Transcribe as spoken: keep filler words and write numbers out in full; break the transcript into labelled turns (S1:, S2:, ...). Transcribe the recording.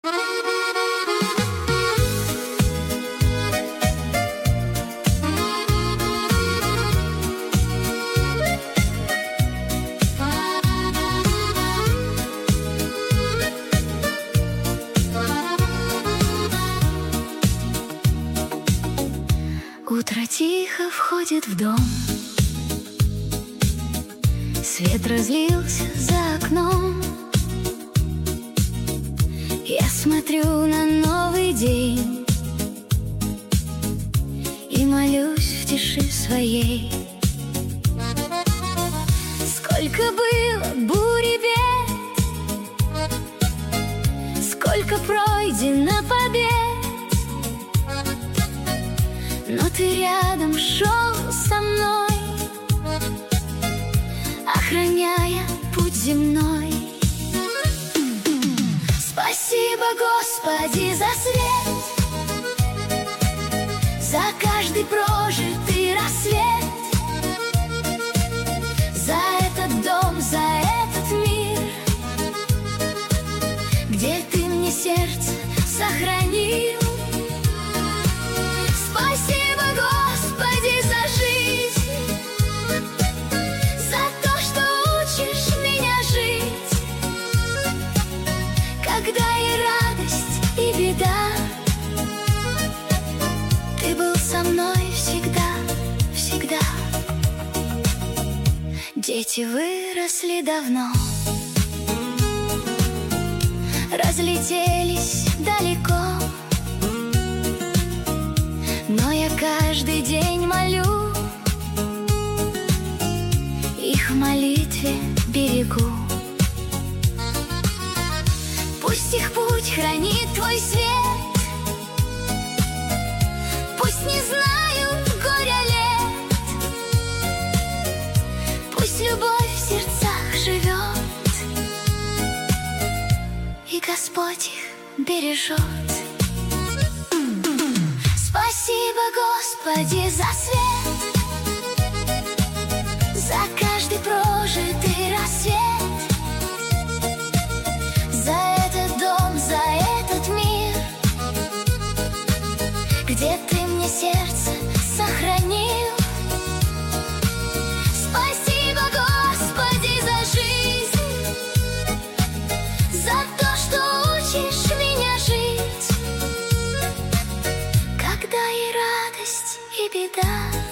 S1: Утро тихо входит в дом, свет разлился за окном. Я смотрю на новый день и молюсь в тиши своей. Сколько было бурь и бед, сколько пройдено побед, но ты рядом шел со мной, охраняя путь земной. Спасибо, Господи, за свет, за каждый прожитый рассвет, за этот дом, за этот мир, где ты мне сердце сохранил. Спасибо, Господи, за жизнь, за то, что учишь меня жить, когда и радость, и беда, ты был со мной всегда, всегда. Дети выросли давно, разлетелись далеко, но я каждый день молю, их в молитве берегу. Пусть их путь хранит твой свет, пусть не знают горя лет, пусть любовь в сердцах живет, и Господь их бережет. Спасибо, Господи, за свет, за каждый прожитый рассвет, за этот дом, за этот мир, где ты мне сердце сохранил. Спасибо, Господи, за жизнь, за то, что учишь меня жить, когда и радость, и беда.